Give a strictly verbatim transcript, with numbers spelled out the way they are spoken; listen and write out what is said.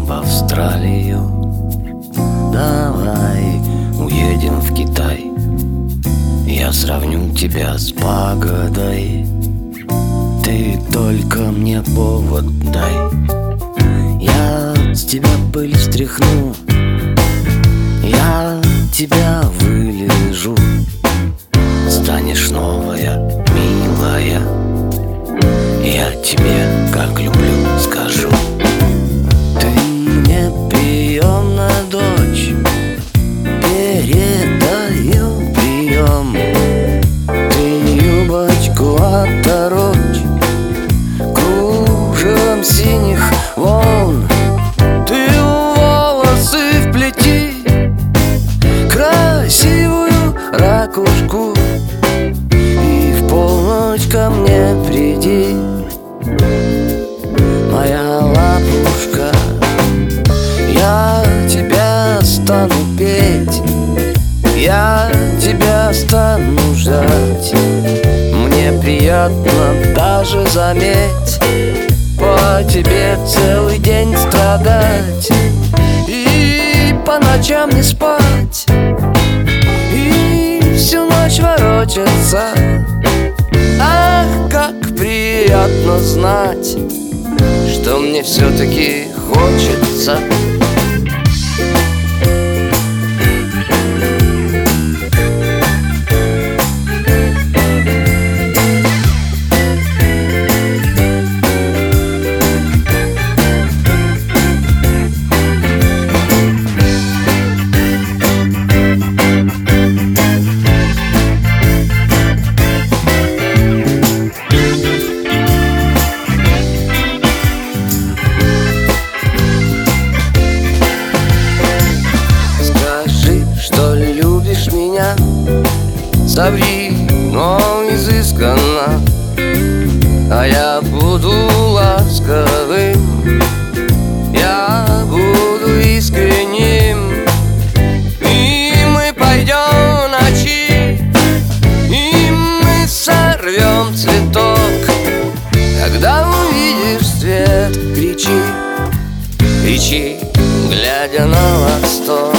в Австралию, давай уедем в Китай. Я сравню тебя с погодой, ты только мне повод дай. Я с тебя пыль стряхну, я тебя вылежу. Станешь новая, милая, я тебе как люблю скажу. Ты мне приемная дочь, передаю прием. Ты юбочку оторочь кружевом синих волн. Ты волосы вплети, красивую ракушку, и в полночь ко мне приди, моя лапушка. Я тебя стану петь, я тебя стану ждать. Мне приятно даже, заметь, по тебе целый день страдать и по ночам не спать, и всю ночь ворочаться. Ах, как приятно знать, что мне все-таки хочется. Меня соври, но изысканно, а я буду ласковым, я буду искренним. И мы пойдем ночи, и мы сорвем цветок. Когда увидишь свет, кричи, кричи, глядя на восток.